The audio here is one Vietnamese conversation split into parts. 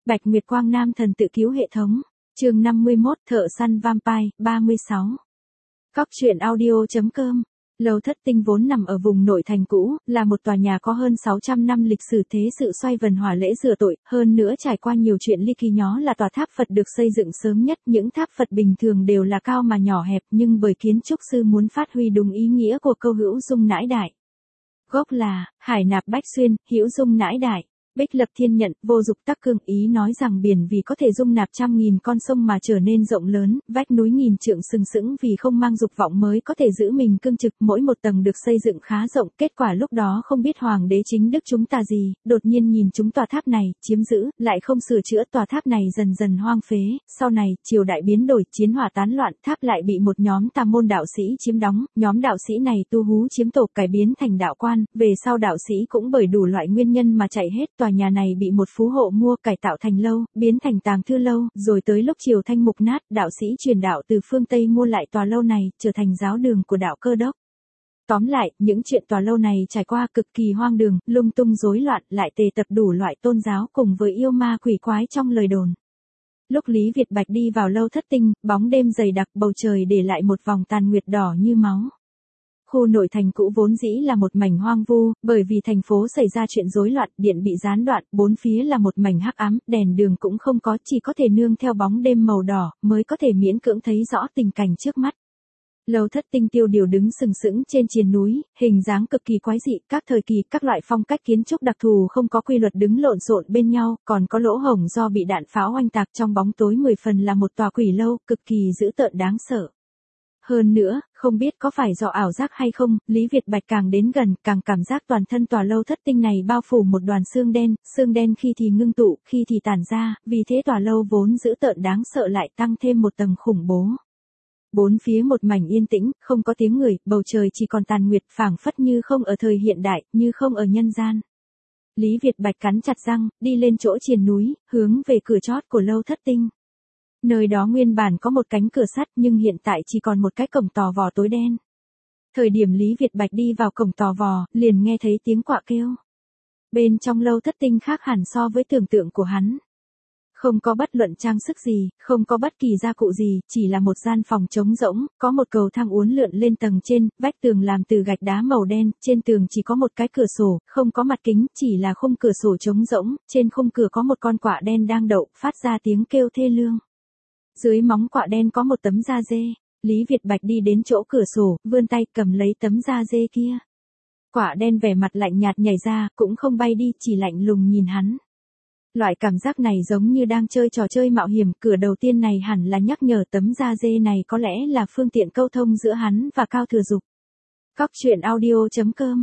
Bạch Nguyệt Quang Nam thần tự cứu hệ thống. Chương 51, Thợ săn vampire, 36. Cóc truyện audio.com. Lầu Thất Tinh vốn nằm ở vùng nội thành cũ, là một tòa nhà có hơn 600 năm lịch sử thế sự xoay vần hỏa lễ rửa tội, hơn nữa trải qua nhiều chuyện ly kỳ nhó là tòa tháp Phật được xây dựng sớm nhất. Những tháp Phật bình thường đều là cao mà nhỏ hẹp, nhưng bởi kiến trúc sư muốn phát huy đúng ý nghĩa của câu hữu dung nãi đại. Gốc là hải nạp bách xuyên, hữu dung nãi đại. Bích Lập Thiên nhận, vô dục tắc cương, ý nói rằng biển vì có thể dung nạp trăm nghìn con sông mà trở nên rộng lớn, vách núi nghìn trượng sừng sững vì không mang dục vọng mới có thể giữ mình cương trực. Mỗi một tầng được xây dựng khá rộng, kết quả lúc đó không biết hoàng đế chính đức chúng ta gì, đột nhiên nhìn chúng tòa tháp này, chiếm giữ, lại không sửa chữa. Tòa tháp này dần dần hoang phế, sau này, triều đại biến đổi, chiến hỏa tán loạn, tháp lại bị một nhóm tà môn đạo sĩ chiếm đóng, nhóm đạo sĩ này tu hú chiếm tổ cải biến thành đạo quan, về sau đạo sĩ cũng bởi đủ loại nguyên nhân mà chạy hết. Tòa nhà này bị một phú hộ mua cải tạo thành lâu, biến thành tàng thư lâu, rồi tới lúc triều Thanh mục nát, đạo sĩ truyền đạo từ phương Tây mua lại tòa lâu này, trở thành giáo đường của đạo Cơ Đốc. Tóm lại, những chuyện tòa lâu này trải qua cực kỳ hoang đường, lung tung rối loạn, lại tề tập đủ loại tôn giáo cùng với yêu ma quỷ quái trong lời đồn. Lúc Lý Việt Bạch đi vào Lâu Thất Tinh, bóng đêm dày đặc, bầu trời để lại một vòng tàn nguyệt đỏ như máu. Khu nội thành cũ vốn dĩ là một mảnh hoang vu, bởi vì thành phố xảy ra chuyện rối loạn, điện bị gián đoạn, bốn phía là một mảnh hắc ám, đèn đường cũng không có, chỉ có thể nương theo bóng đêm màu đỏ, mới có thể miễn cưỡng thấy rõ tình cảnh trước mắt. Lâu Thất Tinh tiêu điều đứng sừng sững trên triền núi, hình dáng cực kỳ quái dị, các thời kỳ, các loại phong cách kiến trúc đặc thù không có quy luật đứng lộn xộn bên nhau, còn có lỗ hổng do bị đạn pháo oanh tạc. Trong bóng tối 10 phần là một tòa quỷ lâu, cực kỳ dữ tợn đáng sợ. Hơn nữa, không biết có phải do ảo giác hay không, Lý Việt Bạch càng đến gần, càng cảm giác toàn thân tòa Lâu Thất Tinh này bao phủ một đoàn xương đen khi thì ngưng tụ, khi thì tản ra, vì thế tòa lâu vốn dữ tợn đáng sợ lại tăng thêm một tầng khủng bố. Bốn phía một mảnh yên tĩnh, không có tiếng người, bầu trời chỉ còn tàn nguyệt, phảng phất như không ở thời hiện đại, như không ở nhân gian. Lý Việt Bạch cắn chặt răng, đi lên chỗ triền núi, hướng về cửa chót của Lâu Thất Tinh. Nơi đó nguyên bản có một cánh cửa sắt nhưng hiện tại chỉ còn một cái cổng tò vò tối đen. Thời điểm Lý Việt Bạch đi vào cổng tò vò, liền nghe thấy tiếng quạ kêu. Bên trong Lâu Thất Tinh khác hẳn so với tưởng tượng của hắn. Không có bất luận trang sức gì, không có bất kỳ gia cụ gì, chỉ là một gian phòng trống rỗng, có một cầu thang uốn lượn lên tầng trên, vách tường làm từ gạch đá màu đen, trên tường chỉ có một cái cửa sổ, không có mặt kính, chỉ là khung cửa sổ trống rỗng, trên khung cửa có một con quạ đen đang đậu, phát ra tiếng kêu thê lương. Dưới móng quạ đen có một tấm da dê, Lý Việt Bạch đi đến chỗ cửa sổ, vươn tay cầm lấy tấm da dê kia. Quạ đen vẻ mặt lạnh nhạt nhảy ra, cũng không bay đi, chỉ lạnh lùng nhìn hắn. Loại cảm giác này giống như đang chơi trò chơi mạo hiểm, cửa đầu tiên này hẳn là nhắc nhở tấm da dê này có lẽ là phương tiện câu thông giữa hắn và Cao Thừa Dục. Cóc truyện audio.com.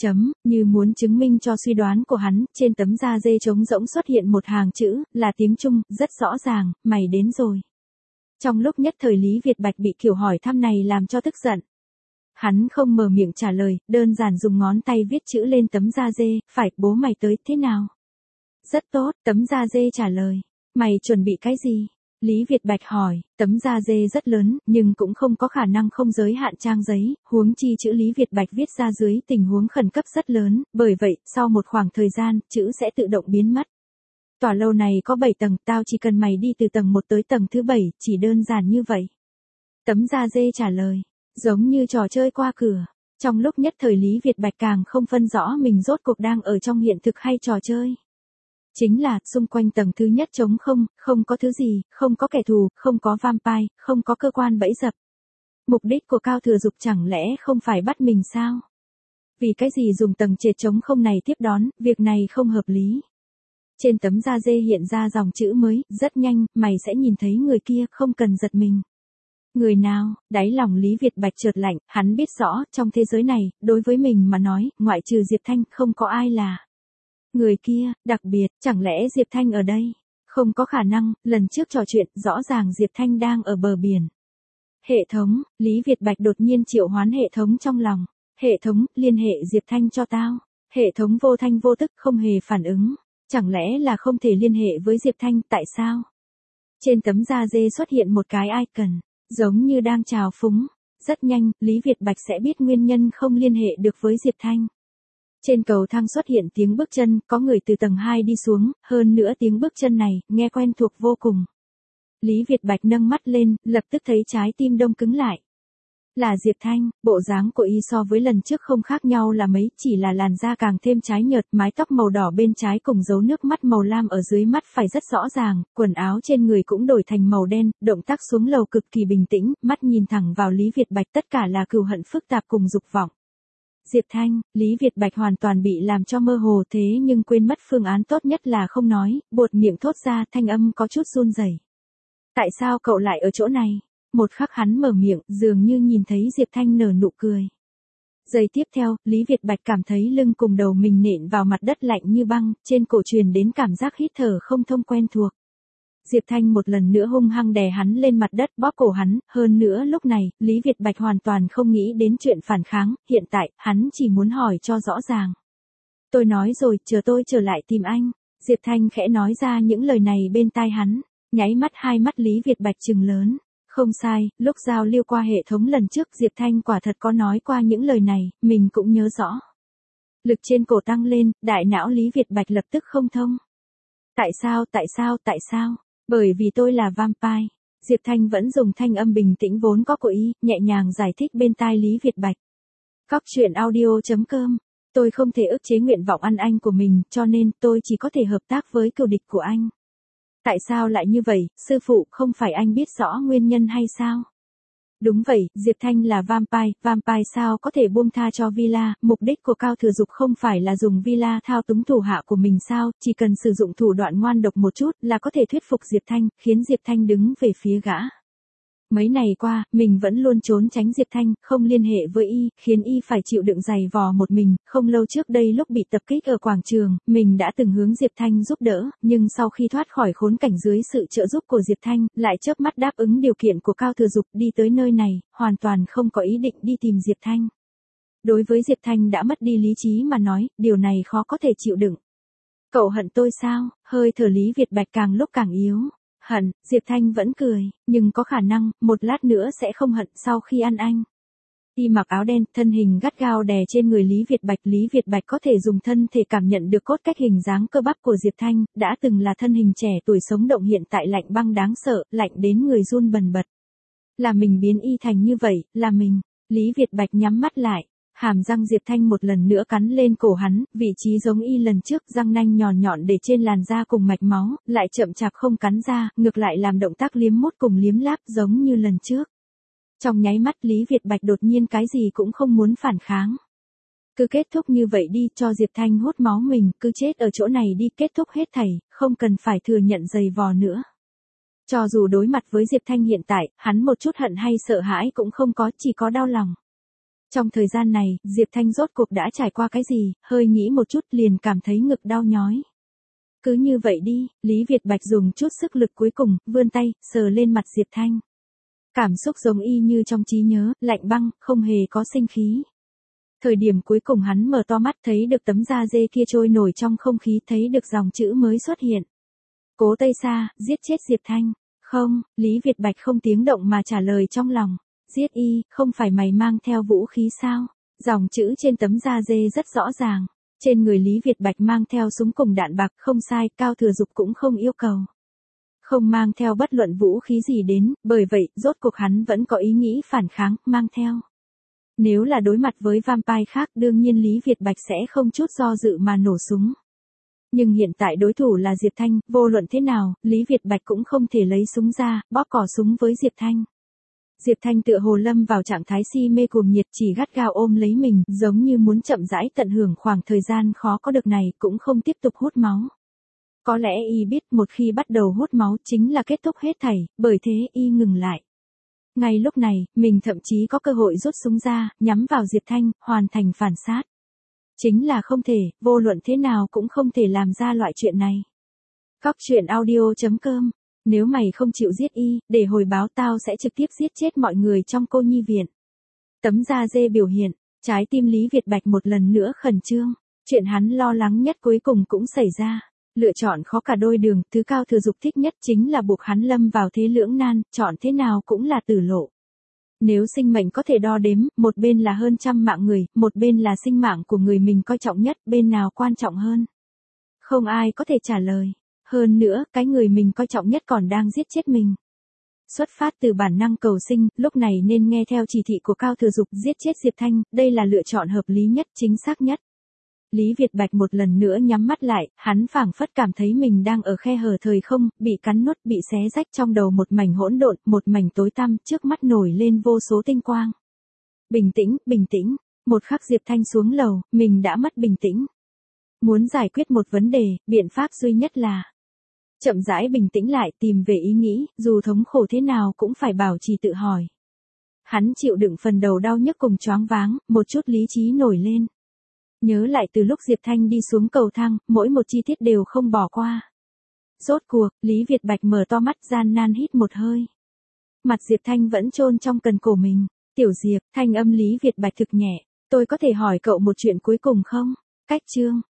Như muốn chứng minh cho suy đoán của hắn, trên tấm da dê trống rỗng xuất hiện một hàng chữ, là tiếng Trung, rất rõ ràng, mày đến rồi. Trong lúc nhất thời Lý Việt Bạch bị kiểu hỏi thăm này làm cho tức giận. Hắn không mở miệng trả lời, đơn giản dùng ngón tay viết chữ lên tấm da dê, phải, bố mày tới, thế nào? Rất tốt, tấm da dê trả lời. Mày chuẩn bị cái gì? Lý Việt Bạch hỏi, tấm da dê rất lớn, nhưng cũng không có khả năng không giới hạn trang giấy, huống chi chữ Lý Việt Bạch viết ra dưới tình huống khẩn cấp rất lớn, bởi vậy, sau một khoảng thời gian, chữ sẽ tự động biến mất. Tòa lâu này có 7 tầng, tao chỉ cần mày đi từ tầng 1 tới tầng thứ 7, chỉ đơn giản như vậy. Tấm da dê trả lời, giống như trò chơi qua cửa. Trong lúc nhất thời Lý Việt Bạch càng không phân rõ mình rốt cuộc đang ở trong hiện thực hay trò chơi. Chính là, xung quanh tầng thứ nhất trống không, không có thứ gì, không có kẻ thù, không có vampire, không có cơ quan bẫy dập. Mục đích của Cao Thừa Dục chẳng lẽ không phải bắt mình sao? Vì cái gì dùng tầng trệt trống không này tiếp đón, việc này không hợp lý. Trên tấm da dê hiện ra dòng chữ mới, rất nhanh, mày sẽ nhìn thấy người kia, không cần giật mình. Người nào? Đáy lòng Lý Việt Bạch chợt lạnh, hắn biết rõ, trong thế giới này, đối với mình mà nói, ngoại trừ Diệp Thanh, không có ai là người kia. Đặc biệt, chẳng lẽ Diệp Thanh ở đây? Không có khả năng, lần trước trò chuyện, rõ ràng Diệp Thanh đang ở bờ biển. Hệ thống, Lý Việt Bạch đột nhiên triệu hoán hệ thống trong lòng. Hệ thống, liên hệ Diệp Thanh cho tao. Hệ thống vô thanh vô tức, không hề phản ứng. Chẳng lẽ là không thể liên hệ với Diệp Thanh, tại sao? Trên tấm da dê xuất hiện một cái icon, giống như đang chào phúng. Rất nhanh, Lý Việt Bạch sẽ biết nguyên nhân không liên hệ được với Diệp Thanh. Trên cầu thang xuất hiện tiếng bước chân, có người từ tầng 2 đi xuống, hơn nữa tiếng bước chân này, nghe quen thuộc vô cùng. Lý Việt Bạch nâng mắt lên, lập tức thấy trái tim đông cứng lại. Là Diệp Thanh, bộ dáng của y so với lần trước không khác nhau là mấy, chỉ là làn da càng thêm trái nhợt, mái tóc màu đỏ bên trái cùng dấu nước mắt màu lam ở dưới mắt phải rất rõ ràng, quần áo trên người cũng đổi thành màu đen, động tác xuống lầu cực kỳ bình tĩnh, mắt nhìn thẳng vào Lý Việt Bạch, tất cả là cừu hận phức tạp cùng dục vọng. Diệp Thanh, Lý Việt Bạch hoàn toàn bị làm cho mơ hồ, thế nhưng quên mất phương án tốt nhất là không nói, buột miệng thốt ra, thanh âm có chút run rẩy. Tại sao cậu lại ở chỗ này? Một khắc hắn mở miệng, dường như nhìn thấy Diệp Thanh nở nụ cười. Giây tiếp theo, Lý Việt Bạch cảm thấy lưng cùng đầu mình nện vào mặt đất lạnh như băng, trên cổ truyền đến cảm giác hít thở không thông quen thuộc. Diệp Thanh một lần nữa hung hăng đè hắn lên mặt đất, bóp cổ hắn, hơn nữa lúc này, Lý Việt Bạch hoàn toàn không nghĩ đến chuyện phản kháng, hiện tại, hắn chỉ muốn hỏi cho rõ ràng. Tôi nói rồi, chờ tôi trở lại tìm anh. Diệp Thanh khẽ nói ra những lời này bên tai hắn, nháy mắt hai mắt Lý Việt Bạch trừng lớn. Không sai, lúc giao lưu qua hệ thống lần trước Diệp Thanh quả thật có nói qua những lời này, mình cũng nhớ rõ. Lực trên cổ tăng lên, đại não Lý Việt Bạch lập tức không thông. Tại sao? Bởi vì tôi là vampire. Diệp Thanh vẫn dùng thanh âm bình tĩnh vốn có của y, nhẹ nhàng giải thích bên tai Lý Việt Bạch. Cóc truyện audio.com. Tôi không thể ức chế nguyện vọng ăn anh của mình, cho nên tôi chỉ có thể hợp tác với cừu địch của anh. Tại sao lại như vậy, sư phụ, không phải anh biết rõ nguyên nhân hay sao? Đúng vậy, Diệp Thanh là vampire sao có thể buông tha cho Villa, mục đích của Cao Thừa Dục không phải là dùng Villa thao túng thủ hạ của mình sao, chỉ cần sử dụng thủ đoạn ngoan độc một chút là có thể thuyết phục Diệp Thanh, khiến Diệp Thanh đứng về phía gã. Mấy ngày qua, mình vẫn luôn trốn tránh Diệp Thanh, không liên hệ với y, khiến y phải chịu đựng giày vò một mình, không lâu trước đây lúc bị tập kích ở quảng trường, mình đã từng hướng Diệp Thanh giúp đỡ, nhưng sau khi thoát khỏi khốn cảnh dưới sự trợ giúp của Diệp Thanh, lại chớp mắt đáp ứng điều kiện của Cao Thừa Dục đi tới nơi này, hoàn toàn không có ý định đi tìm Diệp Thanh. Đối với Diệp Thanh đã mất đi lý trí mà nói, điều này khó có thể chịu đựng. Cậu hận tôi sao? Hơi thở Lý Việt Bạch càng lúc càng yếu. Hận, Diệp Thanh vẫn cười, nhưng có khả năng, một lát nữa sẽ không hận sau khi ăn anh. Y mặc áo đen, thân hình gắt gao đè trên người Lý Việt Bạch có thể dùng thân thể cảm nhận được cốt cách hình dáng cơ bắp của Diệp Thanh, đã từng là thân hình trẻ tuổi sống động hiện tại lạnh băng đáng sợ, lạnh đến người run bần bật. Là mình biến y thành như vậy, là mình. Lý Việt Bạch nhắm mắt lại. Hàm răng Diệp Thanh một lần nữa cắn lên cổ hắn, vị trí giống y lần trước, răng nanh nhọn nhọn để trên làn da cùng mạch máu, lại chậm chạp không cắn ra, ngược lại làm động tác liếm mút cùng liếm láp giống như lần trước. Trong nháy mắt Lý Việt Bạch đột nhiên cái gì cũng không muốn phản kháng. Cứ kết thúc như vậy đi, cho Diệp Thanh hút máu mình, cứ chết ở chỗ này đi, kết thúc hết thảy, không cần phải thừa nhận giày vò nữa. Cho dù đối mặt với Diệp Thanh hiện tại, hắn một chút hận hay sợ hãi cũng không có, chỉ có đau lòng. Trong thời gian này, Diệp Thanh rốt cuộc đã trải qua cái gì, hơi nghĩ một chút liền cảm thấy ngực đau nhói. Cứ như vậy đi, Lý Việt Bạch dùng chút sức lực cuối cùng, vươn tay, sờ lên mặt Diệp Thanh. Cảm xúc giống y như trong trí nhớ, lạnh băng, không hề có sinh khí. Thời điểm cuối cùng hắn mở to mắt thấy được tấm da dê kia trôi nổi trong không khí, thấy được dòng chữ mới xuất hiện. Cố Tây Sa, giết chết Diệp Thanh. Không, Lý Việt Bạch không tiếng động mà trả lời trong lòng. Giết y, không phải mày mang theo vũ khí sao? Dòng chữ trên tấm da dê rất rõ ràng. Trên người Lý Việt Bạch mang theo súng cùng đạn bạc, không sai, Cao Thừa Dục cũng không yêu cầu. Không mang theo bất luận vũ khí gì đến, bởi vậy, rốt cuộc hắn vẫn có ý nghĩ phản kháng, mang theo. Nếu là đối mặt với vampire khác, đương nhiên Lý Việt Bạch sẽ không chút do dự mà nổ súng. Nhưng hiện tại đối thủ là Diệp Thanh, vô luận thế nào, Lý Việt Bạch cũng không thể lấy súng ra, bóp cò súng với Diệp Thanh. Diệp Thanh tựa hồ lâm vào trạng thái si mê cuồng nhiệt, chỉ gắt gao ôm lấy mình, giống như muốn chậm rãi tận hưởng khoảng thời gian khó có được này, cũng không tiếp tục hút máu. Có lẽ y biết một khi bắt đầu hút máu chính là kết thúc hết thảy, bởi thế y ngừng lại. Ngay lúc này, mình thậm chí có cơ hội rút súng ra, nhắm vào Diệp Thanh, hoàn thành phản sát. Chính là không thể, vô luận thế nào cũng không thể làm ra loại chuyện này. Cóc truyện audio.com. Nếu mày không chịu giết y, để hồi báo tao sẽ trực tiếp giết chết mọi người trong cô nhi viện. Tấm da dê biểu hiện, trái tim Lý Việt Bạch một lần nữa khẩn trương. Chuyện hắn lo lắng nhất cuối cùng cũng xảy ra. Lựa chọn khó cả đôi đường, thứ Cao Thừa Dục thích nhất chính là buộc hắn lâm vào thế lưỡng nan, chọn thế nào cũng là tử lộ. Nếu sinh mệnh có thể đo đếm, một bên là hơn trăm mạng người, một bên là sinh mạng của người mình coi trọng nhất, bên nào quan trọng hơn? Không ai có thể trả lời. Hơn nữa, cái người mình coi trọng nhất còn đang giết chết mình. Xuất phát từ bản năng cầu sinh, lúc này nên nghe theo chỉ thị của Cao Thừa Dục giết chết Diệp Thanh, đây là lựa chọn hợp lý nhất, chính xác nhất. Lý Việt Bạch một lần nữa nhắm mắt lại, hắn phảng phất cảm thấy mình đang ở khe hở thời không, bị cắn nuốt, bị xé rách trong đầu một mảnh hỗn độn, một mảnh tối tăm, trước mắt nổi lên vô số tinh quang. Bình tĩnh, bình tĩnh, một khắc Diệp Thanh xuống lầu, mình đã mất bình tĩnh. Muốn giải quyết một vấn đề, biện pháp duy nhất là chậm rãi bình tĩnh lại, tìm về ý nghĩ, dù thống khổ thế nào cũng phải bảo trì tự hỏi. Hắn chịu đựng phần đầu đau nhức cùng choáng váng, một chút lý trí nổi lên. Nhớ lại từ lúc Diệp Thanh đi xuống cầu thang, mỗi một chi tiết đều không bỏ qua. Rốt cuộc, Lý Việt Bạch mở to mắt gian nan hít một hơi. Mặt Diệp Thanh vẫn chôn trong cần cổ mình. Tiểu Diệp, thanh âm Lý Việt Bạch thực nhẹ. Tôi có thể hỏi cậu một chuyện cuối cùng không? Cách chương.